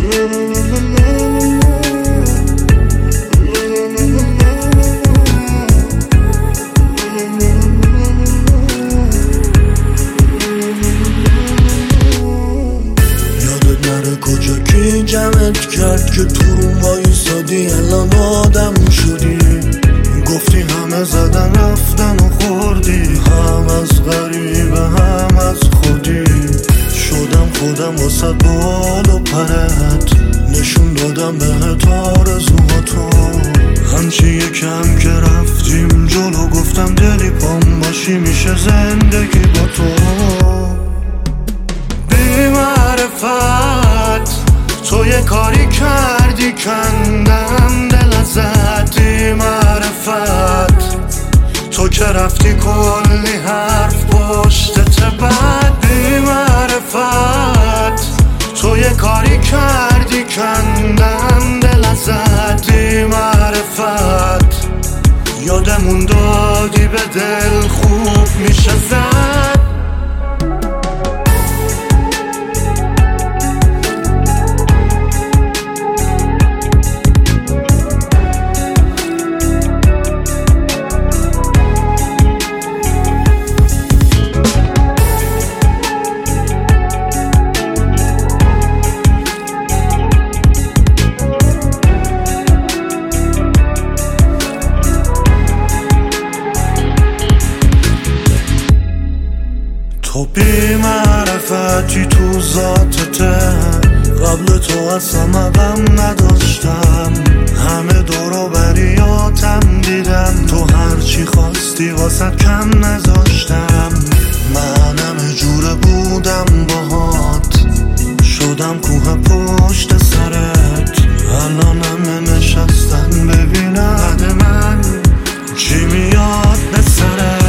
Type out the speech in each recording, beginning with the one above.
یادت نره کجا کی جمعت کرد که تو روم وایسادی الان آدم شدی. گفتی همه زدن رفتن و خوردی، هم از غریبه هم از خودی. شدم خودم واسه بال و پرت، نشون دادم بهت آرزوهاتو. همچی یکم که رفتیم جلو گفتم دلی پام باشی میشه زندگی با تو. بی معرفت تو یه کاری کردی کندم دل ازت. بی معرفت تو که رفتی کلی حرف پشتت بد. بی معرفت تو یه کاری کردی کندم دل ازت. بی معرفت یادمون دادی به دل خوب میشه زد. تو بی معرفتی تو ذاتته، قبل تو اصلا غم نداشتم. همه دورو بریاتم دیدم، تو هرچی خواستی واسه کم نذاشتم. منم جوره بودم باهات، شدم کوه پشت سرت. الان همه نشستن ببینم بعد من چی میاد به سرت.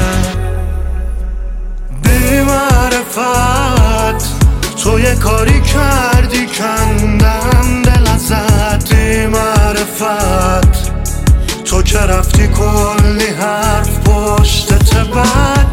بی معرفت تو یه کاری کردی کندم دل ازت. بی معرفت تو که رفتی کلی حرف پشتت بد.